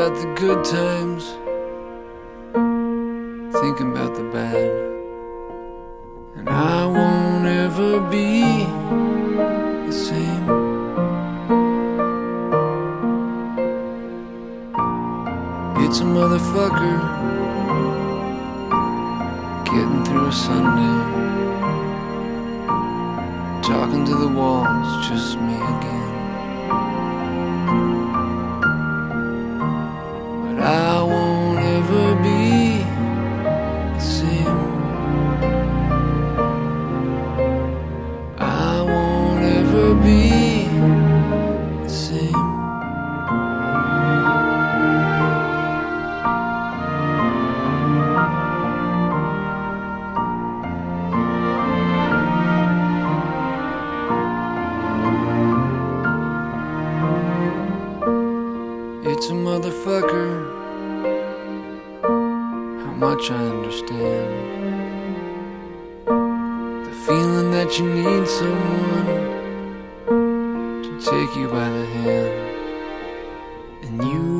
about the good times, thinking about the bad. And I won't ever be the same. It's a motherfucker getting through a Sunday, talking to the walls, just me again. But I won't ever be the same. I won't ever be the same. It's a motherfucker, how much I understand. The feeling that you need someone to take you by the hand, and you